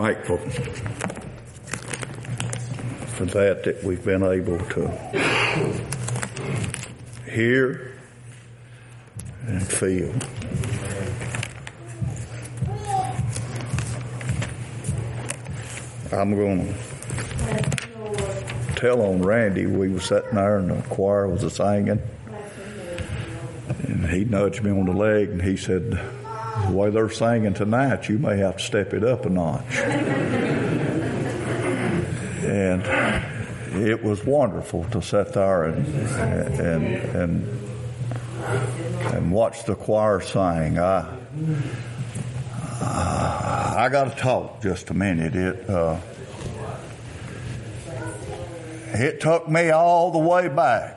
thankful for that we've been able to hear and feel. I'm going to tell on Randy. We were sitting there and the choir was singing, and he nudged me on the leg and he said, "The way they're singing tonight, you may have to step it up a notch." And it was wonderful to sit there and watch the choir sing. I got to talk just a minute. It took me all the way back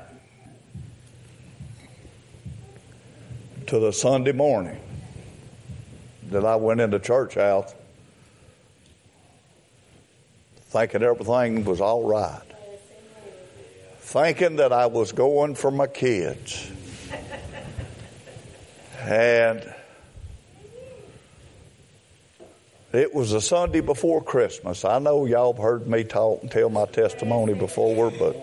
to the Sunday morning that I went into church house thinking everything was all right, thinking that I was going for my kids. And it was a Sunday before Christmas. I know y'all have heard me talk and tell my testimony before, but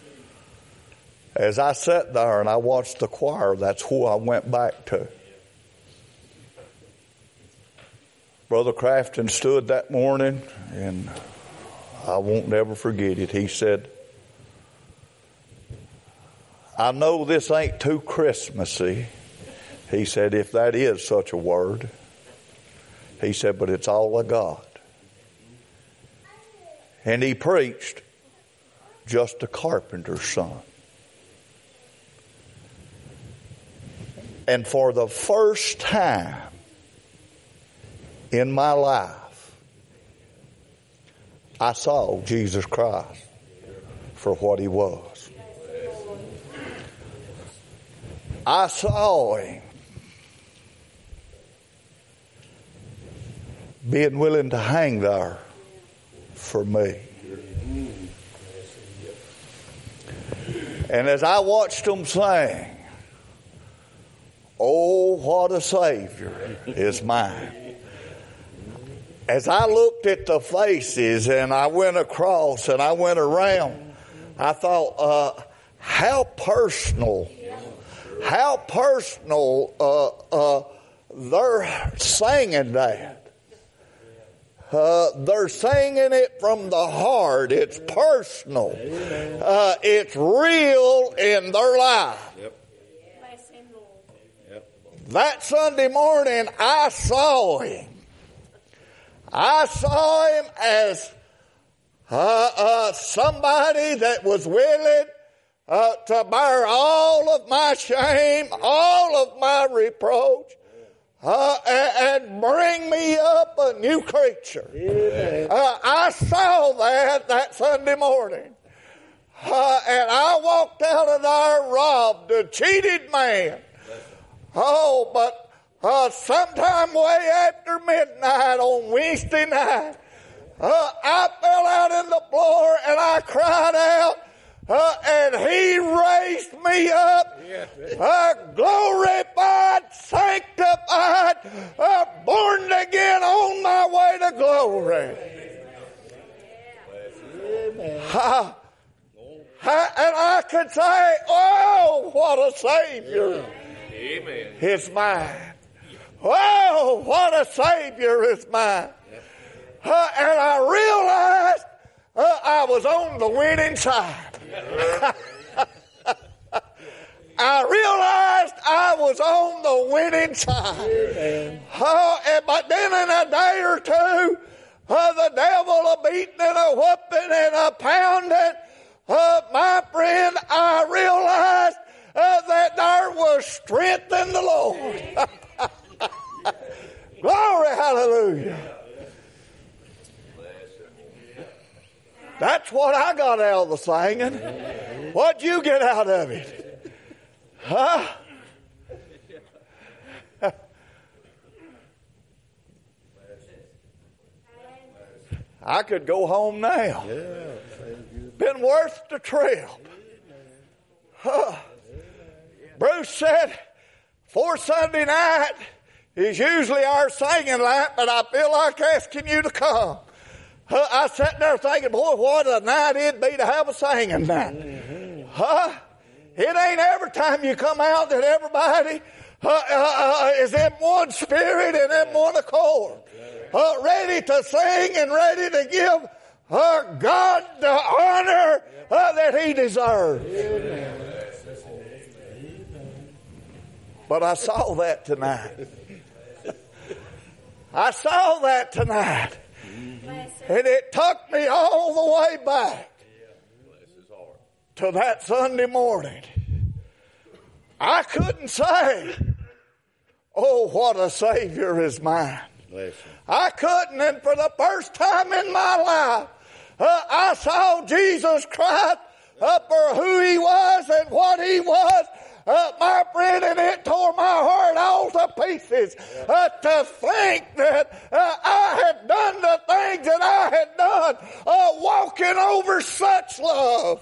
as I sat there and I watched the choir, that's who I went back to. Brother Crafton stood that morning, and I won't never forget it. He said, "I know this ain't too Christmassy." He said, "if that is such a word." He said, "but it's all I got." And he preached just a carpenter's son. And for the first time in my life, I saw Jesus Christ for what he was. I saw him being willing to hang there for me. And as I watched them sing, "Oh, what a Savior is mine." As I looked at the faces and I went across and I went around, I thought, how personal they're singing that. They're singing it from the heart. It's personal. It's real in their life. That Sunday morning, I saw him. I saw him as somebody that was willing to bear all of my shame, all of my reproach, and bring me up a new creature. I saw that Sunday morning. And I walked out of there robbed, a cheated man. Oh, but sometime way after midnight on Wednesday night, I fell out in the floor and I cried out, and he raised me up, glorified, sanctified, born again on my way to glory. And I could say, "Oh, what a Savior is mine. Oh, what a Savior is mine." And I realized I was on the winning side. I realized I was on the winning side. But then in a day or two, the devil a beating and a whooping and a pounding. My friend, I realized that there was strength in the Lord. Glory, hallelujah. That's what I got out of the singing. What'd you get out of it? Huh? I could go home now. Been worth the trip. Bruce said, fourth Sunday night is usually our singing night, but I feel like asking you to come. I sat there thinking, boy, what a night it'd be to have a singing night. It ain't every time you come out that everybody is in one spirit and in one accord, ready to sing and ready to give God the honor that He deserves. But I saw that tonight. I saw that tonight. And it took me all the way back to that Sunday morning. I couldn't say, oh, what a Savior is mine. I couldn't, and for the first time in my life, I saw Jesus Christ for who He was and what He was. My friend, and it tore my heart all to pieces to think that I had done the things that I had done, walking over such love.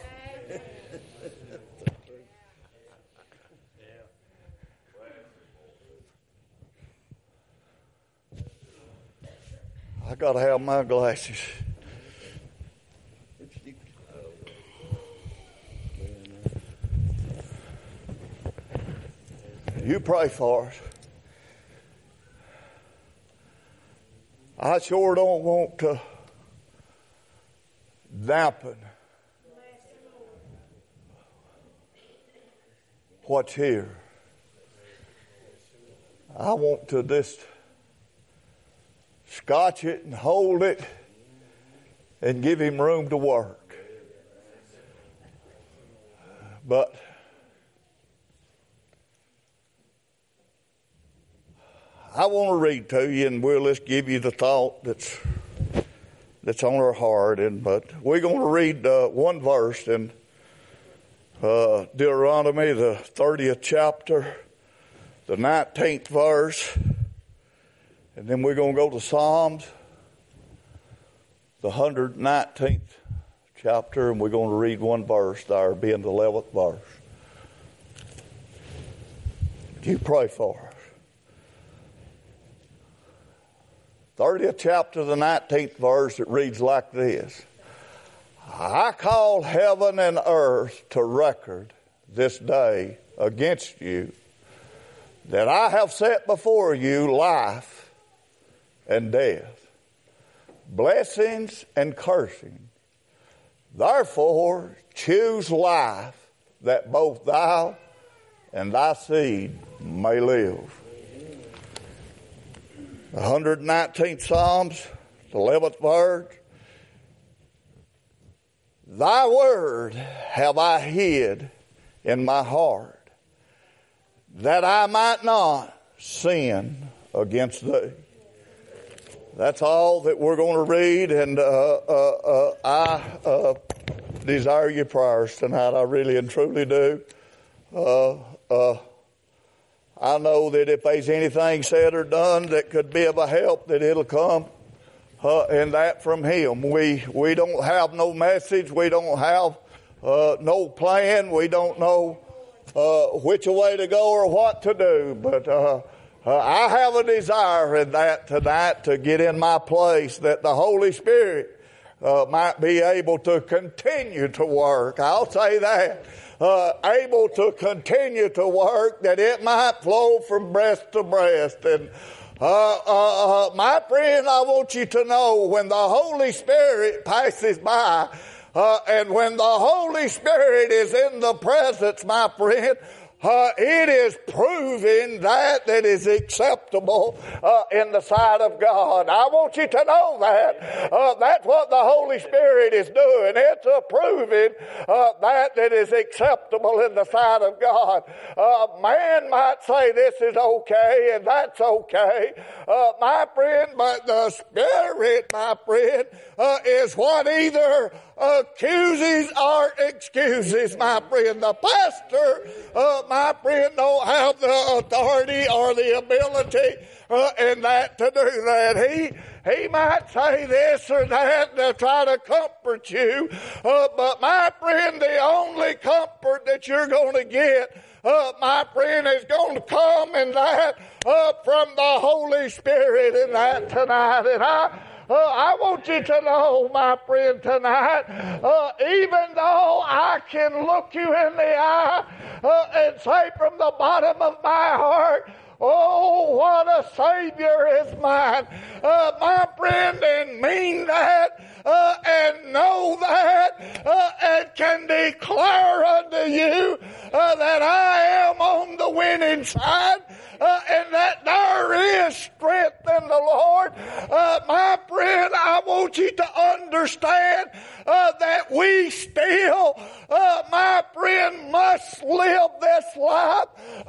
I got to have my glasses. You pray for us. I sure don't want to dampen what's here. I want to just scotch it and hold it and give Him room to work. But I want to read to you, and we'll just give you the thought that's on our heart. But we're going to read one verse in Deuteronomy, the 30th chapter, the 19th verse, and then we're going to go to Psalms, the 119th chapter, and we're going to read one verse there, being the 11th verse. You pray for us. 30th chapter, the 19th verse, it reads like this. I call heaven and earth to record this day against you, that I have set before you life and death, blessings and cursing. Therefore, choose life, that both thou and thy seed may live. The 119th Psalms, the 11th verse. Thy word have I hid in my heart, that I might not sin against thee. That's all that we're going to read, and I desire your prayers tonight. I really and truly do. I know that if there's anything said or done that could be of a help, that it'll come and that from Him. We don't have no message. We don't have no plan. We don't know which way to go or what to do. But I have a desire in that tonight to get in my place, that the Holy Spirit might be able to continue to work. I'll say that. Able to continue to work, that it might flow from breast to breast. And my friend, I want you to know, when the Holy Spirit passes by, and when the Holy Spirit is in the presence, my friend, it is proving that is acceptable in the sight of God. I want you to know that. That's what the Holy Spirit is doing. It's proving that is acceptable in the sight of God. Man might say this is okay and that's okay, my friend, but the Spirit, my friend, is what either accuses or excuses, my friend. The pastor, my friend, don't have the authority or the ability in that to do that. He might say this or that to try to comfort you, but my friend, the only comfort that you're going to get, my friend, is going to come in that from the Holy Spirit in that tonight. And I want you to know, my friend, tonight, even though I can look you in the eye and say from the bottom of my heart, oh, what a Savior is mine. My friend, and mean that, and know that, and can declare unto you that I am on the winning side, and that there is strength in the Lord. My friend, I want you to understand that we still, my friend, must live this life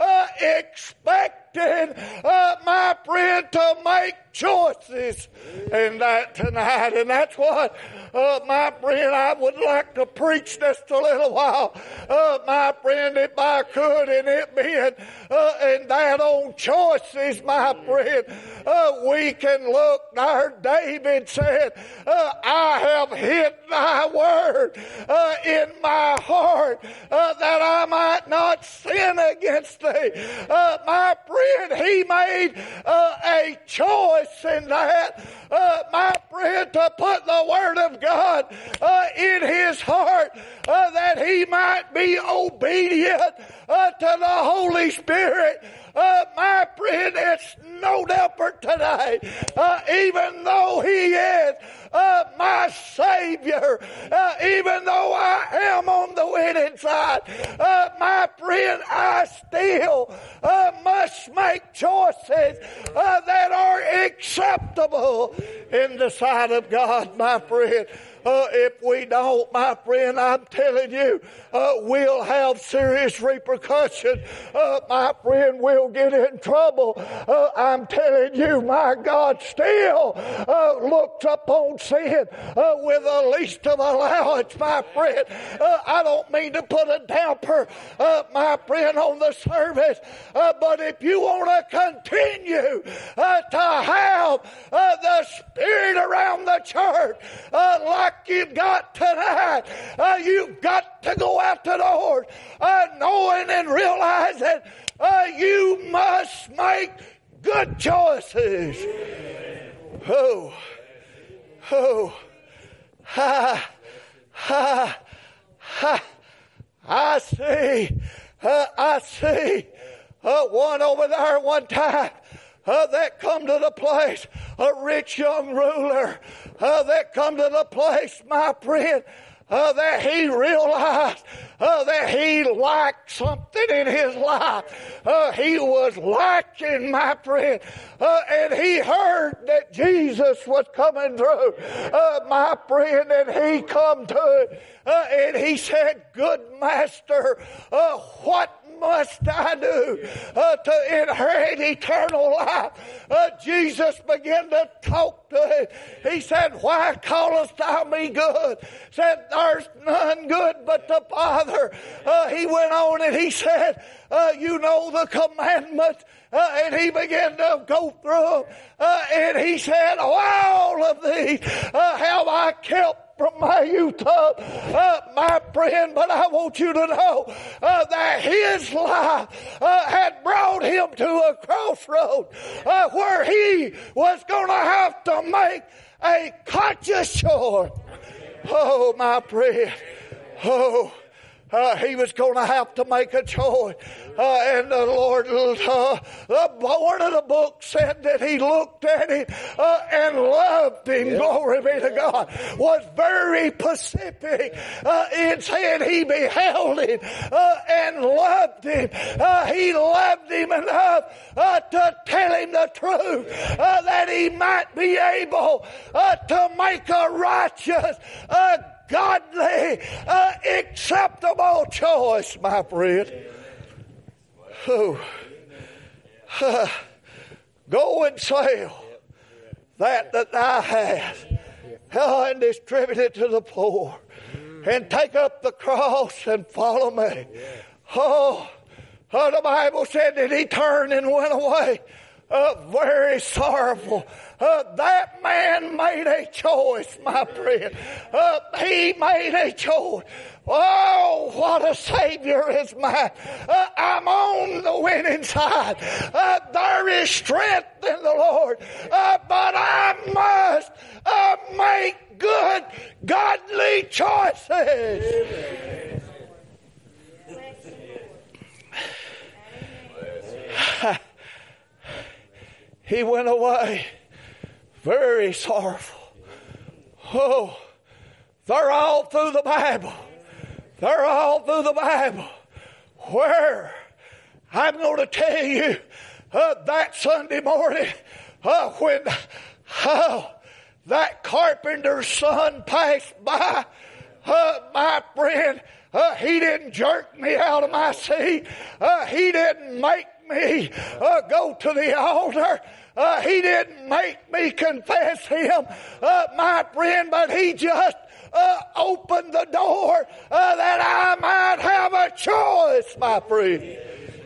expecting, my friend, to make choices in that tonight. And that's what, my friend, I would like to preach just a little while. My friend, if I could, and it being and that on choices, my friend, we can look there. David said, I have hid thy word in my heart that I might not sin against thee. My friend, he made a choice in that, my friend, to put the word of God in his heart that he might be obedient to the Holy Spirit. My friend, it's no different today. Even though he is my Savior, even though I am on the winning side, my friend, I still must make choices that are acceptable in the sight of God, my friend. If we don't, my friend, I'm telling you, we'll have serious repercussions. My friend, we'll get in trouble. I'm telling you, my God still looks upon sin with the least of allowance, my friend. I don't mean to put a damper, my friend, on the service, but if you want to continue to have the Spirit around the church like you've got tonight, you've got to go out the doors knowing and realizing you must make good choices. Oh, I see one over there one time that come to the place, a rich young ruler that come to the place, my friend, that he realized that he lacked something in his life. He was lacking, my friend, and he heard that Jesus was coming through, my friend, and he come to it, and he said, "Good master, what must I do to inherit eternal life?" Jesus began to talk to him. He said, "Why callest thou me good?" Said, "There's none good but the Father." He went on and he said, "You know the commandments." And he began to go through them. And he said, "All of these have I kept from my youth up, my friend." But I want you to know that his life had brought him to a crossroad where he was going to have to make a conscious choice. Oh, my friend. Oh, he was going to have to make a choice. And the Lord, the word of the book said that he looked at him and loved him. Glory be to God. Was very specific in saying he beheld him and loved him. He loved him enough to tell him the truth that he might be able to make a righteous, godly, acceptable choice, my friend. Go and sell that thou hast, and distribute it to the poor, and take up the cross and follow me. The Bible said that he turned and went away very sorrowful. That man made a choice, my friend. He made a choice. Oh, what a Savior is mine. I'm on the winning side. There is strength in the Lord. But I must make good, godly choices. He went away very sorrowful. Oh, they're all through the Bible. They're all through the Bible. Where? I'm going to tell you that Sunday morning when that carpenter's son passed by, my friend, he didn't jerk me out of my seat. He didn't make me go to the altar. He didn't make me confess him, my friend, but he just opened the door that I might have a choice, my friend.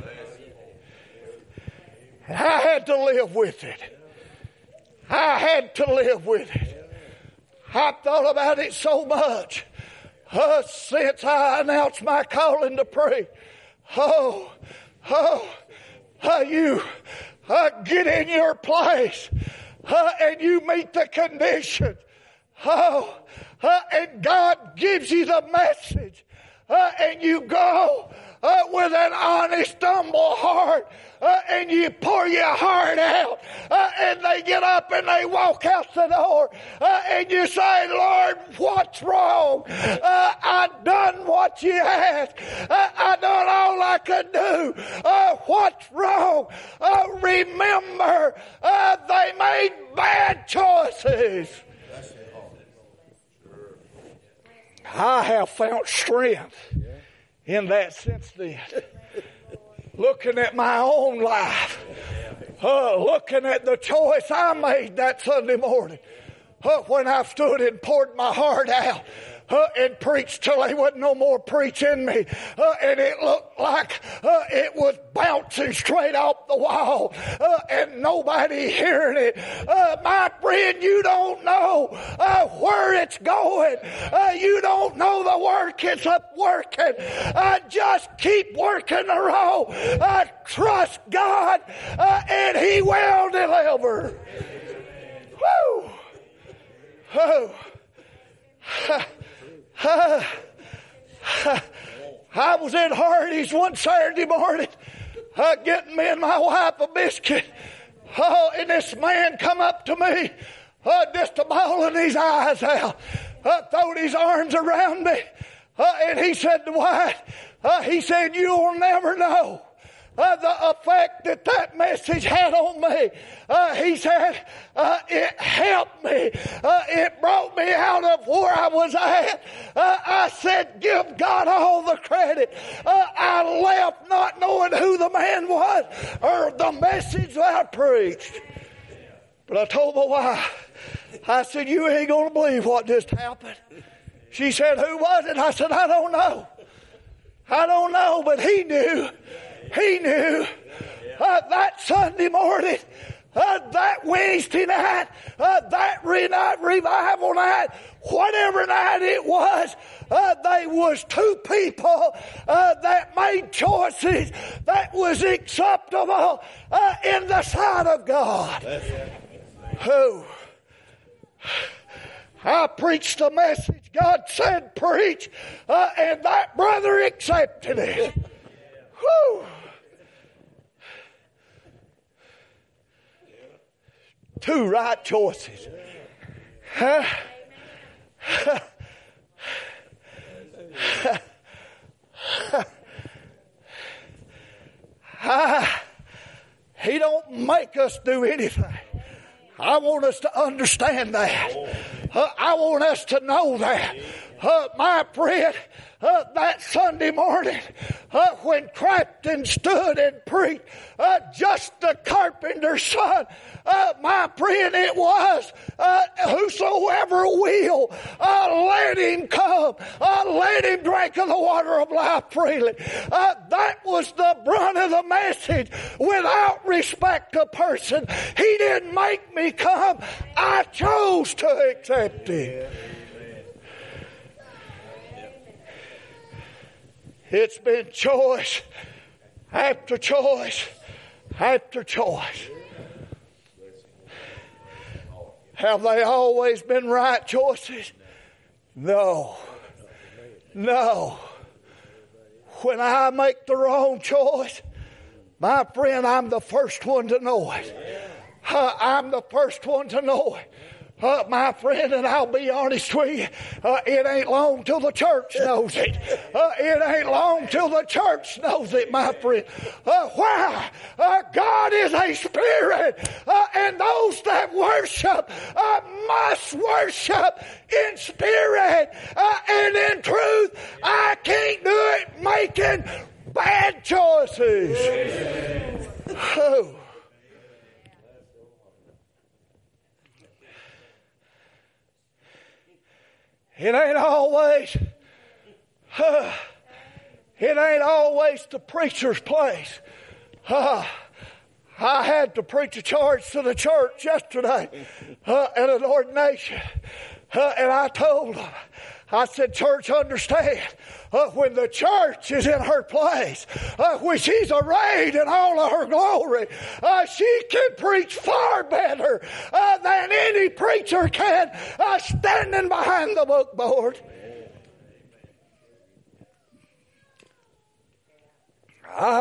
I had to live with it. I had to live with it. I've thought about it so much since I announced my calling to pray. You get in your place and you meet the conditions. And God gives you the message. And you go with an honest, humble heart. And you pour your heart out. And they get up and they walk out the door. And you say, Lord, what's wrong? I done what you asked. I done all I could do. What's wrong? Remember, they made bad choices. I have found strength in that since then. Looking at my own life, looking at the choice I made that Sunday morning, when I stood and poured my heart out and preached till there wasn't no more preach in me, and it looked like it was bouncing straight off the wall, and nobody hearing it. My friend, you don't know where it's going. You don't know the work it's up working. Just keep working the road. Trust God, and He will deliver. Woo! Oh. I was in Hardee's one Saturday morning getting me and my wife a biscuit. And this man come up to me just bawling his eyes out, throwed his arms around me, and he said to White, he said, you'll never know the effect that message had on me. He said, it helped me. It brought me out of where I was at. I said, give God all the credit. I left not knowing who the man was or the message that I preached. But I told my wife, I said, you ain't going to believe what just happened. She said, who was it? I said, I don't know. I don't know, but he knew. He knew that Sunday morning, that Wednesday night, that revival night, whatever night it was, they was two people that made choices that was acceptable in the sight of God. Who? I preached the message God said preach, and that brother accepted it. Whew. Two right choices. He don't make us do anything. I want us to understand that. I want us to know that. My friend, that Sunday morning, when Crafton stood and preached, just the carpenter's son, my friend, it was, whosoever will, let him come, let him drink of the water of life freely. That was the brunt of the message. Without respect to person, he didn't make me come. I chose to accept him. It's been choice after choice after choice. Have they always been right choices? No. No. When I make the wrong choice, my friend, I'm the first one to know it. I'm the first one to know it. My friend, and I'll be honest with you, it ain't long till the church knows it. It ain't long till the church knows it, my friend. Why? God is a spirit, and those that worship must worship in spirit and in truth. I can't do it making bad choices. Oh. It ain't always the preacher's place. I had to preach a charge to the church yesterday at an ordination. And I told them, I said, church, understand, when the church is in her place, when she's arrayed in all of her glory, she can preach far better than any preacher can standing behind the bookboard. I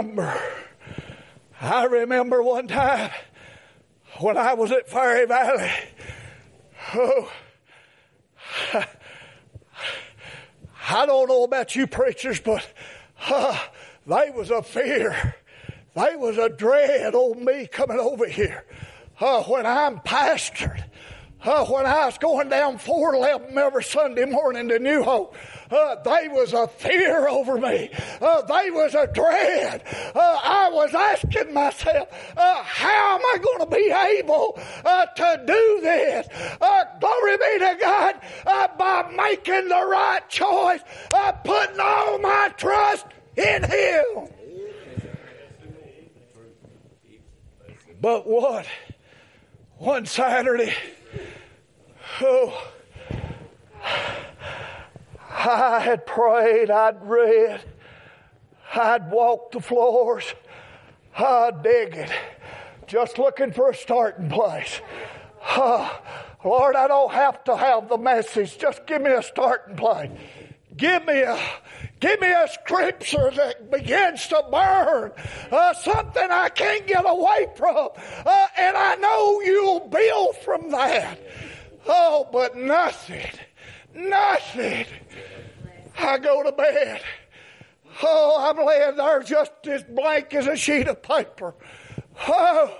remember one time when I was at Fairy Valley. I don't know about you preachers, but they was a fear. They was a dread on me coming over here. When I'm pastored, when I was going down 411 every Sunday morning to New Hope, they was a fear over me. They was a dread. I was asking myself, how am I going to be able to do this? Glory be to God, by making the right choice, putting all my trust in Him. But one Saturday, I had prayed, I'd read, I'd walked the floors, digging, just looking for a starting place. Lord, I don't have to have the message. Just give me a starting place. Give me a scripture that begins to burn, something I can't get away from, and I know you'll build from that. Oh, but nothing. I go to bed. Oh, I'm laying there just as blank as a sheet of paper. I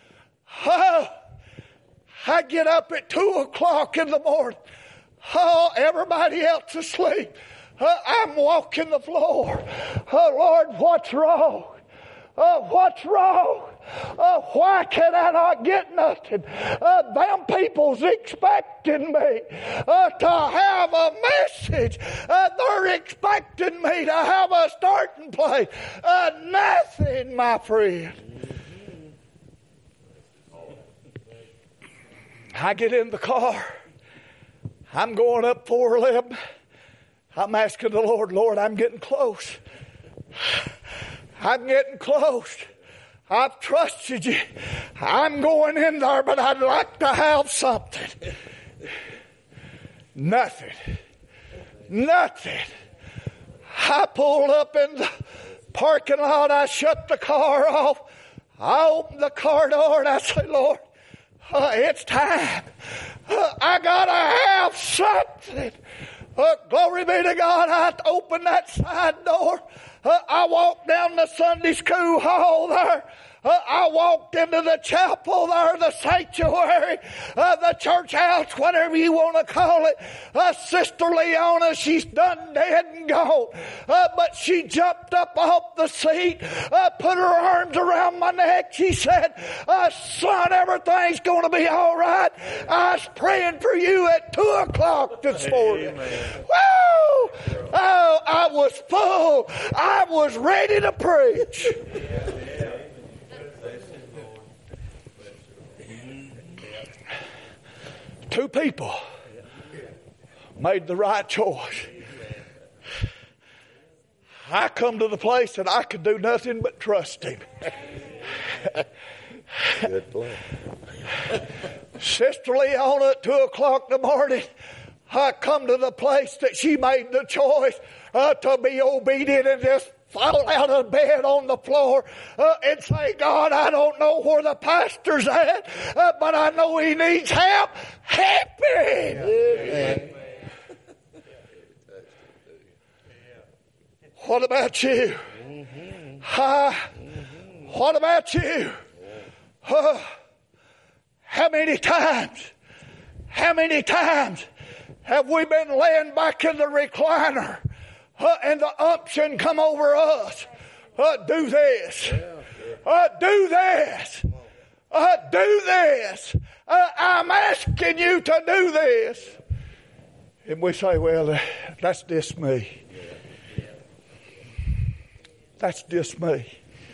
get up at 2:00 in the morning. Oh, everybody else asleep. I'm walking the floor. Oh, Lord, what's wrong? What's wrong? Why can I not get nothing? Them people's expecting me to have a message. They're expecting me to have a starting place. Nothing, my friend. I get in the car. I'm going up 411. I'm asking the Lord, I'm getting close. I'm getting close. I've trusted you. I'm going in there, but I'd like to have something. Nothing. I pulled up in the parking lot. I shut the car off. I opened the car door and I said, Lord, it's time. I got to have something. Glory be to God. I opened that side door. I walked down the Sunday school hall there. I walked into the chapel there, the sanctuary, the church house, whatever you want to call it. Sister Leona, she's done dead and gone. But she jumped up off the seat, put her arms around my neck. She said, son, everything's going to be all right. I was praying for you at 2 o'clock this morning. Woo! Oh, I was full. I was ready to preach. Two people made the right choice. I come to the place that I could do nothing but trust Him. Good plan. Sister Leona at 2 o'clock in the morning, I come to the place that she made the choice to be obedient and just fall out of bed on the floor and say, God, I don't know where the pastor's at, but I know he needs help. Help him. Amen. What about you? What about you? How many times have we been laying back in the recliner and the unction come over us? Do this. Do this. Do this. I'm asking you to do this. And we say, well, that's just me. That's just me.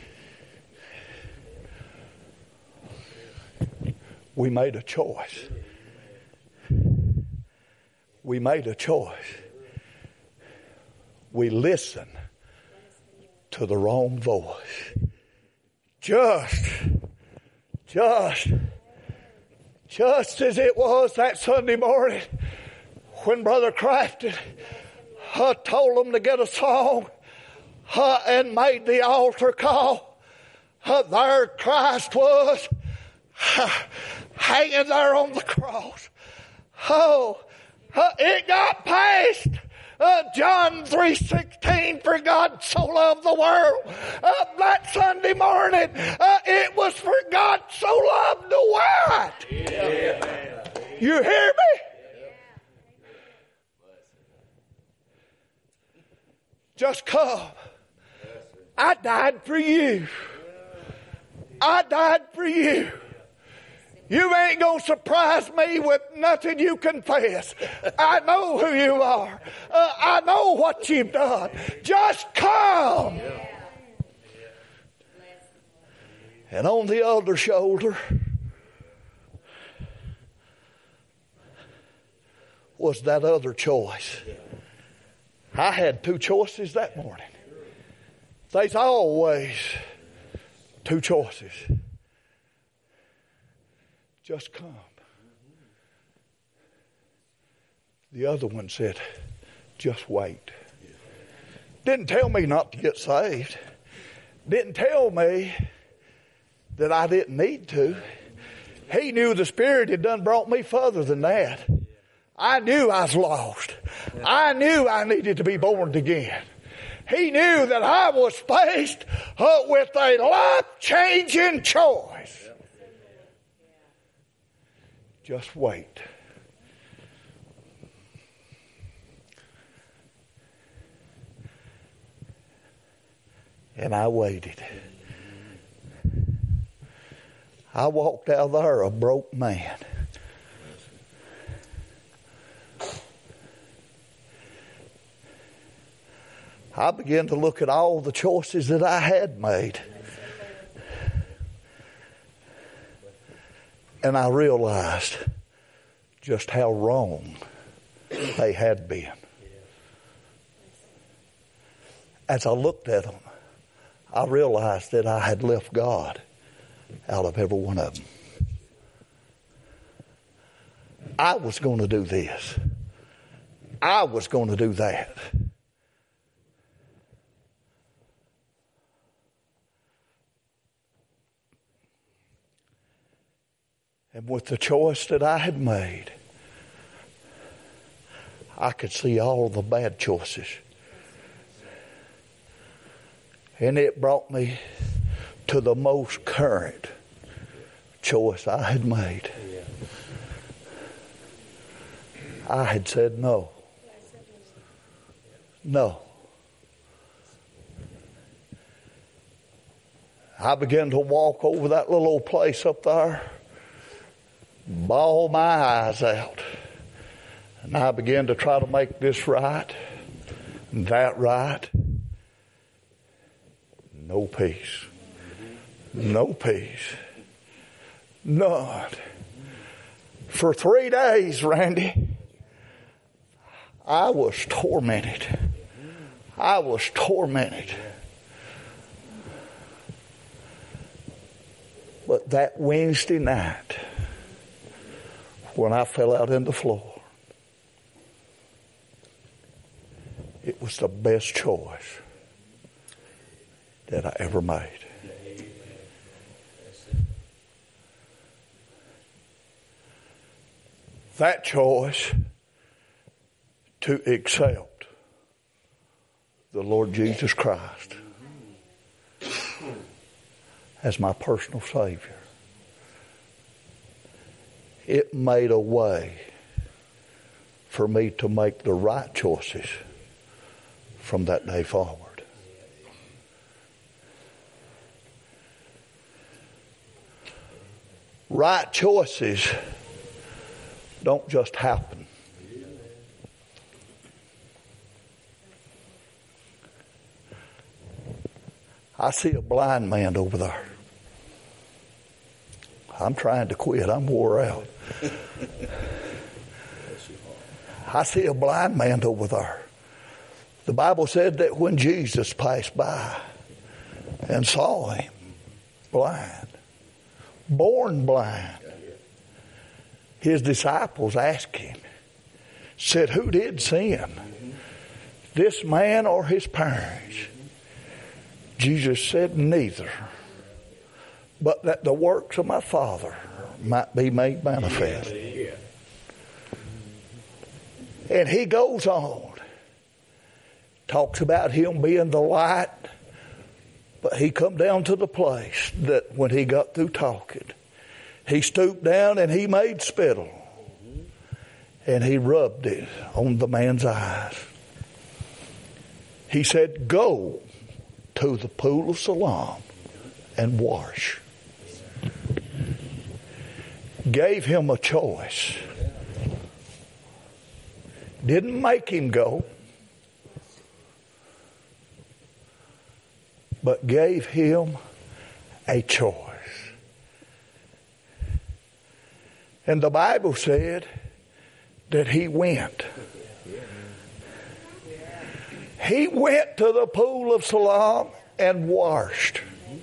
We made a choice. We made a choice. We listen to the wrong voice. Just as it was that Sunday morning when Brother Crafton told them to get a song and made the altar call. There Christ was hanging there on the cross. It got past John 3:16, for God so loved the world. That Sunday morning, it was for God so loved the world. Yeah. You hear me? Just come. I died for you. I died for you. You ain't going to surprise me with nothing you confess. I know who you are. I know what you've done. Just come. And on the other shoulder was that other choice. I had two choices that morning. There's always two choices. Just come. The other one said, just wait. Didn't tell me not to get saved. Didn't tell me that I didn't need to. He knew the Spirit had done brought me further than that. I knew I was lost. I knew I needed to be born again. He knew that I was faced with a life-changing choice. Just wait. And I waited. I walked out there a broke man. I began to look at all the choices that I had made. And I realized just how wrong they had been. As I looked at them, I realized that I had left God out of every one of them. I was going to do this. I was going to do that. And with the choice that I had made, I could see all the bad choices. And it brought me to the most current choice I had made. I had said no. No. I began to walk over that little old place up there, bawl my eyes out. And I began to try to make this right and that right. No peace. No peace. None. For 3 days, Randy, I was tormented. I was tormented. But that Wednesday night, when I fell out on the floor, it was the best choice that I ever made. That choice to accept the Lord Jesus Christ as my personal Savior. It made a way for me to make the right choices from that day forward. Right choices don't just happen. I see a blind man over there. I'm trying to quit. I'm wore out. I see a blind man over there. The Bible said that when Jesus passed by and saw him, blind, born blind, his disciples asked him, said, who did sin? This man or his parents? Jesus said, neither, but that the works of my Father might be made manifest. And he goes on, talks about him being the light, but he come down to the place that when he got through talking, he stooped down and he made spittle, and he rubbed it on the man's eyes. He said, go to the pool of Siloam and wash. Gave him a choice. Didn't make him go, but gave him a choice. And the Bible said that he went. He went to the pool of Siloam and washed.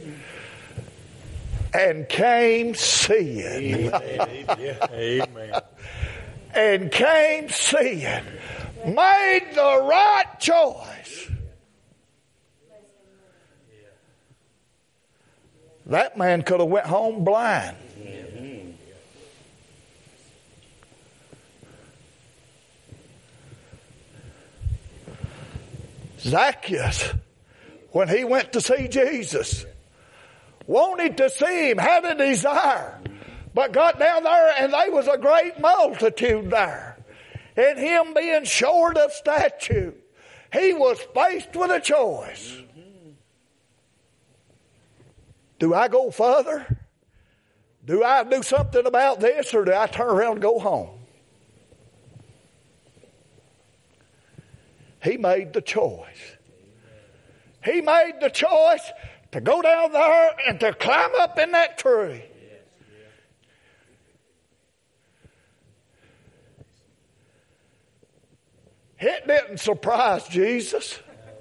And came seeing. Amen. And came seeing. Made the right choice. That man could have went home blind. Zacchaeus, when he went to see Jesus, wanted to see him, had a desire, but got down there and there was a great multitude there. And him being short of stature, he was faced with a choice. Do I go further? Do I do something about this, or do I turn around and go home? He made the choice. He made the choice to go down there and to climb up in that tree. It didn't surprise Jesus.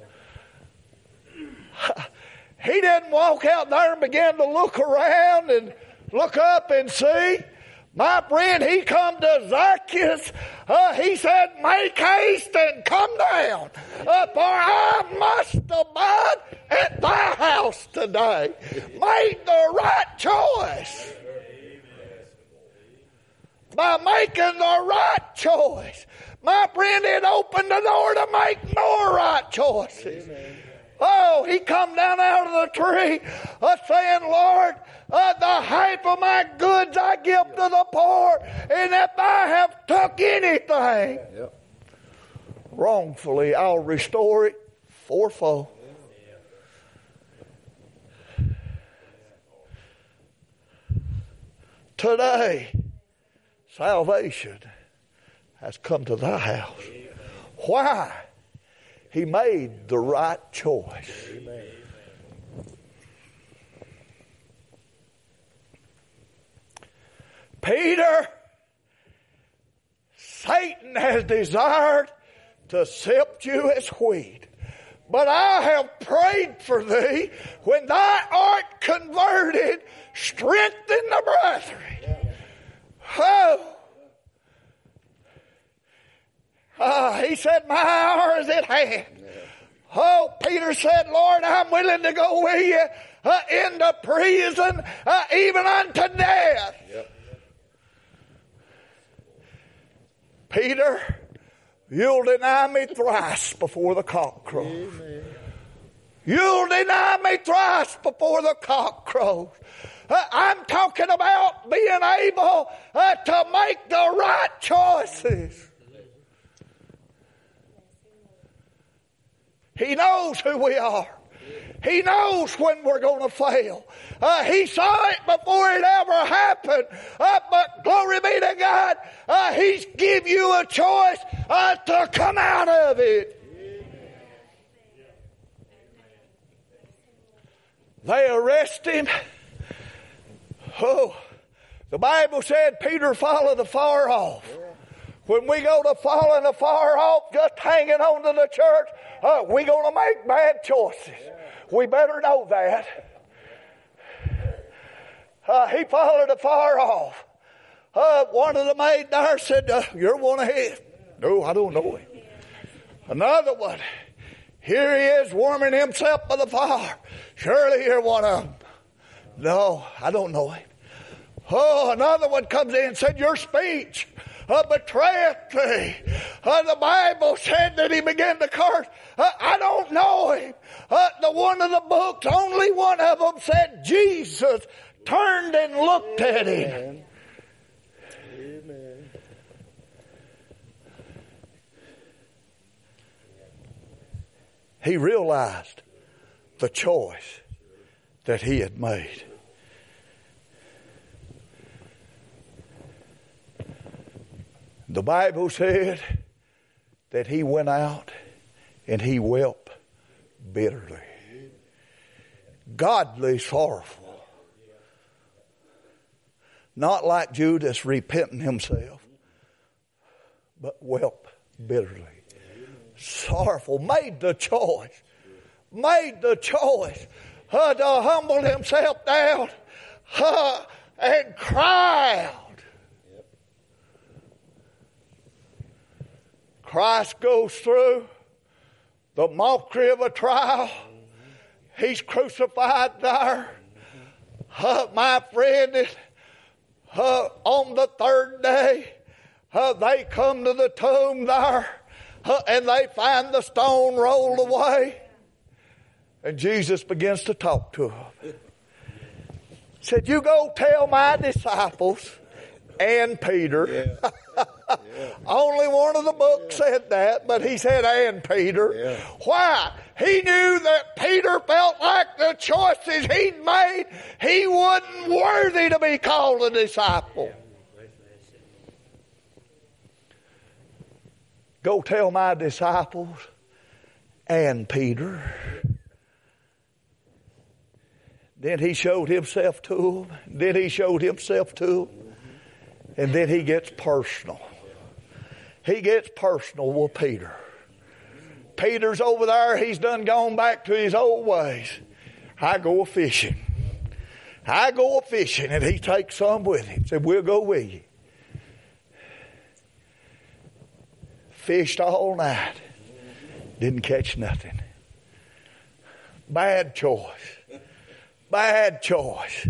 He didn't walk out there and begin to look around and look up and see. My friend, he come to Zacchaeus. He said, make haste and come down, for I must abide at thy house today. Made the right choice. By making the right choice, my friend, it opened the door to make more right choices. Oh, he come down out of the tree saying, Lord, the half of my goods I give to the poor, and if I have took anything wrongfully, I'll restore it fourfold. Today, salvation has come to thy house. Why? He made the right choice. Amen. Peter, Satan has desired to sift you as wheat. But I have prayed for thee, when thou art converted, strengthen the brethren. He said, my hour is at hand. Oh, Peter said, Lord, I'm willing to go with you into prison, even unto death. Yep. Peter, you'll deny me thrice before the cock crows. Amen. You'll deny me thrice before the cock crows. I'm talking about being able to make the right choices. He knows who we are. He knows when we're going to fail. He saw it before it ever happened. But glory be to God, He's give you a choice to come out of it. They arrest him. Oh, the Bible said Peter followed afar off. When we go to following afar off, just hanging on to the church, we're going to make bad choices. We better know that. He followed afar off. One of the maids there said, you're one ahead. No, I don't know him. Another one, here he is warming himself by the fire. Surely you're one of them. No, I don't know him. Oh, another one comes in and said, your speech betrayeth thee. The Bible said that he began to curse. I don't know him. The one of the books, only one of them said Jesus turned and looked at him. Amen. He realized the choice that he had made. The Bible said that he went out and he wept bitterly. Godly sorrowful. Not like Judas repenting himself, but wept bitterly. Sorrowful. Made the choice. Made the choice to humble himself down and cry out. Christ goes through the mockery of a trial. He's crucified there. My friend, on the third day, they come to the tomb there, and they find the stone rolled away. And Jesus begins to talk to them. Said, you go tell my disciples and Peter. Yeah. Yeah. Only one of the books said that, but he said and Peter. Yeah. Why? He knew that Peter felt like the choices he'd made, he wasn't worthy to be called a disciple. Go tell my disciples and Peter. Then he showed himself to them. Then he showed himself to them. And then he gets personal. He gets personal with Peter. Peter's over there. He's done gone back to his old ways. I go a-fishing. I go a-fishing. And he takes some with him. Said, we'll go with you. Fished all night. Didn't catch nothing. Bad choice. Bad choice.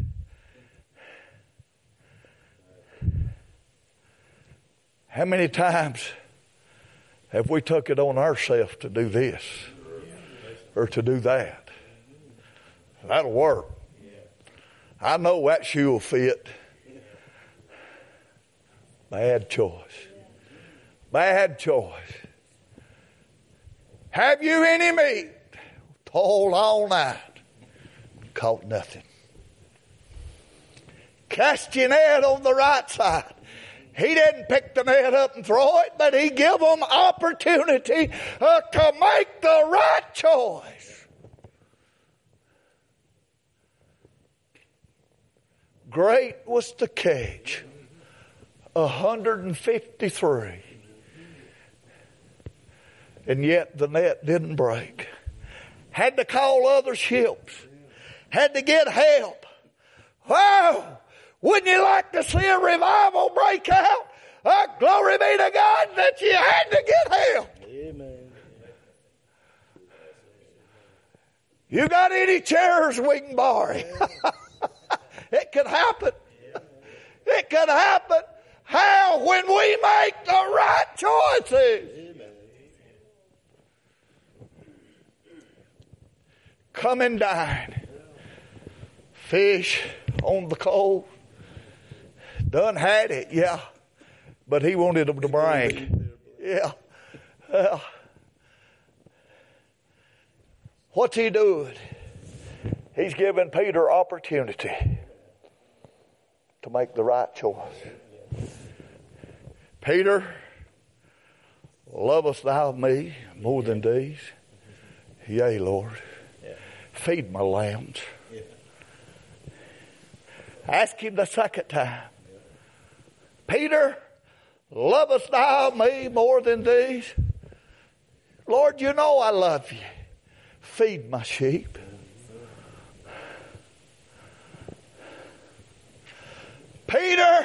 How many times have we took it on ourselves to do this? or to do that. That'll work. I know that shoe will fit. Bad choice. Bad choice. Have you any meat? Toiled all night. Caught nothing. Cast your net on the right side. He didn't pick the net up and throw it, but he gave them opportunity to make the right choice. Great was the catch. 153. And yet the net didn't break. Had to call other ships. Had to get help. Wow! Wouldn't you like to see a revival break out? Glory be to God that you had to get help. Amen. You got any chairs we can borrow? It could happen. It could happen. How? When we make the right choices. Amen. Come and dine. Fish on the coal. Done had it, yeah. But he wanted them to bring. Yeah. What's he doing? He's giving Peter opportunity to make the right choice. Peter, lovest thou me more than these? Yea, Lord. Feed my lambs. Ask him the second time. Peter, lovest thou me more than these? Lord, you know I love you. Feed my sheep. Peter,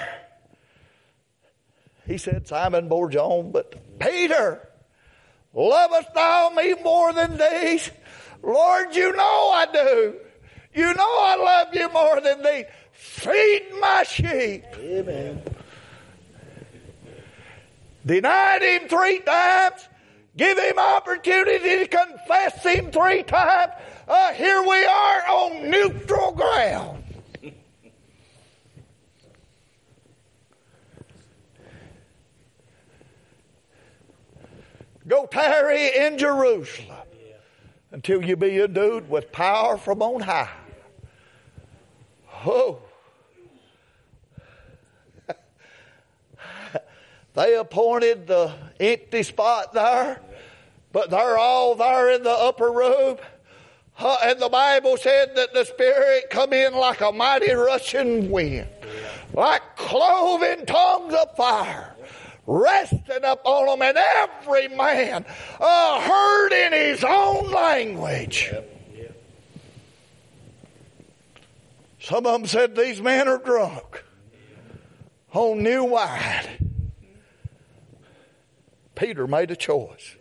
he said Simon Bar-Jonah, but Peter, lovest thou me more than these? Lord, you know I do. You know I love you more than these. Feed my sheep. Amen. Denied him 3 times. Give him opportunity to confess him 3 times. Here we are on neutral ground. Go tarry in Jerusalem until you be endued with power from on high. Oh. They appointed the empty spot there, but they're all there in the upper room. And the Bible said that the Spirit come in like a mighty rushing wind, like cloven tongues of fire, resting upon them, and every man heard in his own language. Some of them said these men are drunk on new wine. Peter made a choice.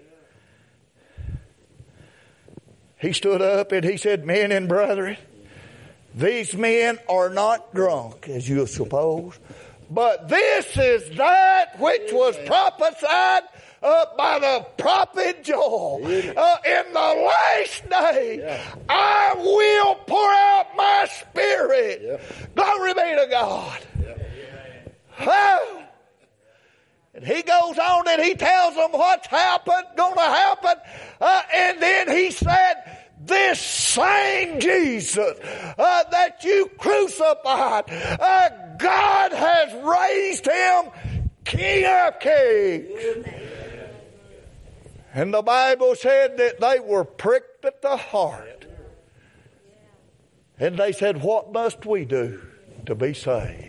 He stood up and he said, men and brethren, these men are not drunk, as you suppose, but this is that which was prophesied by the prophet Joel. In the last day, I will pour out my Spirit. Glory be to God. Oh. And he goes on and he tells them what's going to happen. And then he said, this same Jesus that you crucified, God has raised him King of Kings. And the Bible said that they were pricked at the heart. And they said, what must we do to be saved?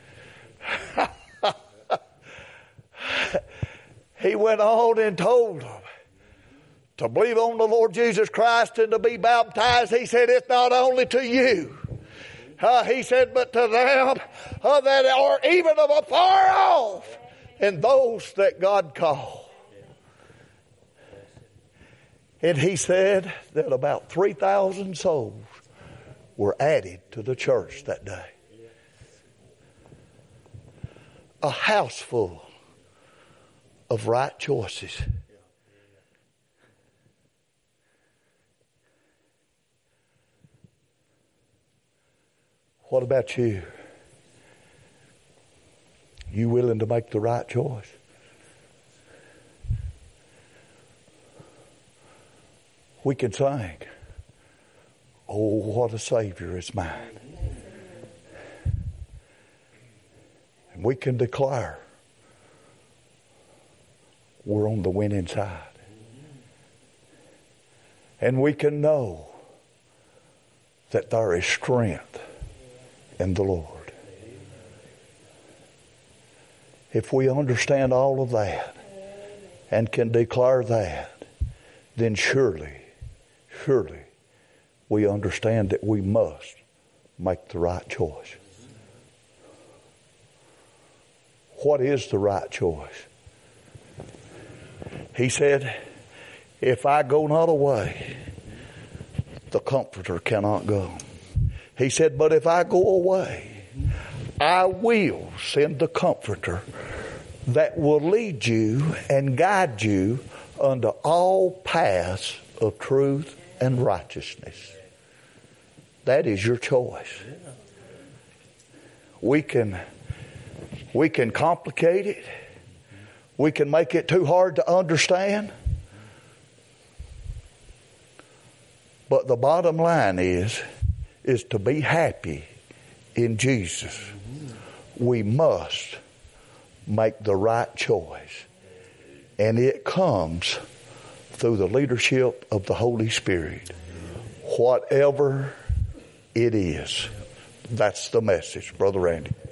He went on and told them to believe on the Lord Jesus Christ and to be baptized. He said, it's not only to you. He said, but to them that are even of afar off, and those that God called. And he said that about 3,000 souls were added to the church that day. A house full of right choices. What about you? You willing to make the right choice? We can sing, oh, what a Savior is mine. And we can declare we're on the winning side. And we can know that there is strength in the Lord. If we understand all of that and can declare that, then surely we understand that we must make the right choice. What is the right choice? He said, if I go not away, the Comforter cannot go. He said, but if I go away, I will send the Comforter that will lead you and guide you unto all paths of truth and righteousness. That is your choice. We can complicate it. We can make it too hard to understand. But the bottom line is to be happy in Jesus. We must make the right choice. And it comes through the leadership of the Holy Spirit. Whatever it is. That's the message, Brother Randy.